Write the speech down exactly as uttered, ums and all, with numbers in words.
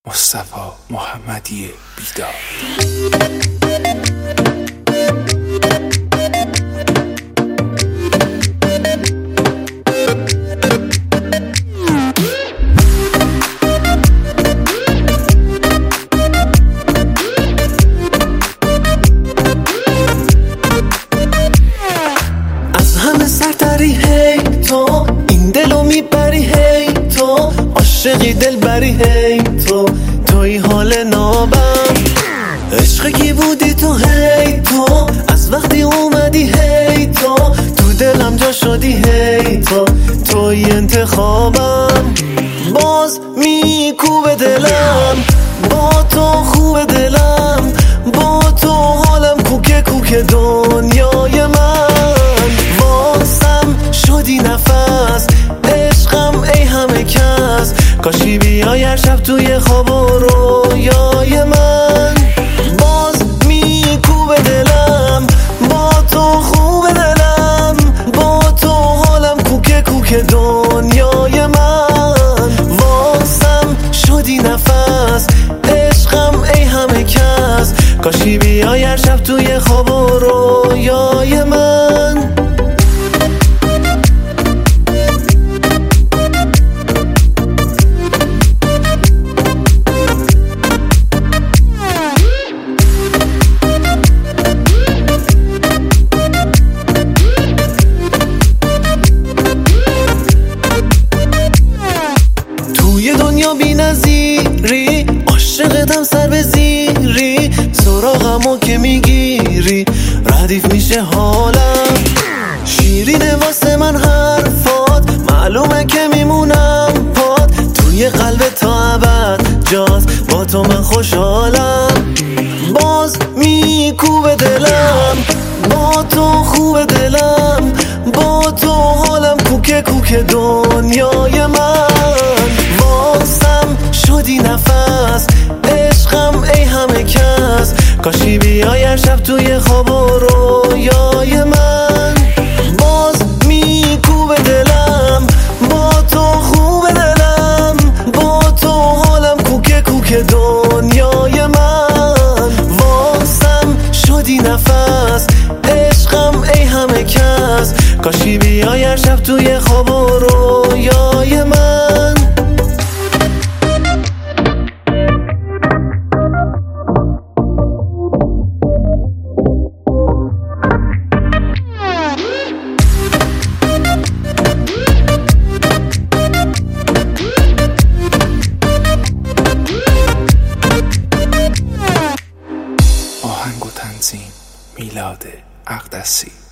مصطفی محمدی بیدار. از همه سرتری هی تو این دلو میبری هی تو عاشقی دل بری هی تو توی حال نابم عشق کی بودی تو هی تو از وقتی اومدی هی تو تو دلم جا شدی هی تو توی انتخابم باز میکوبه دلم با تو خوب دلم با تو حالم کوکه کوکه دنیای من واسم شدی نفس عشقم ای همه کس کاشی بیای هر شب توی خواب و رویای من باز میکوبه دلم با تو خوب دلم با تو حالم کوکه کوکه دنیای من واسم شدی نفس عشقم ای همه کس کاشی بیای هر شب توی خواب و رویای من توی دنیا بی نظیری عاشقتم سر به زیری سراغمو که میگیری ردیف میشه حالم شیرینه واسه من حرفات معلومه که میمونم پاد توی قلب تا ابد جاست با تو من خوشحالم باز میکوبه دلم با تو خوب دلم با تو حالم کوکه کوکه دنیای من واسم شدی نفس عشقم ای همه کس کاشی بیای هر شب توی خواب و رویای من باز میکوبه دلم با تو خوب دلم با تو حالم کوکه کوکه دنیای من واسم شدی نفس عشقم ای همه کس کاشی بیای هر شب توی خواب و رویای من آهنگ و تنظیم میلاد اقدسی.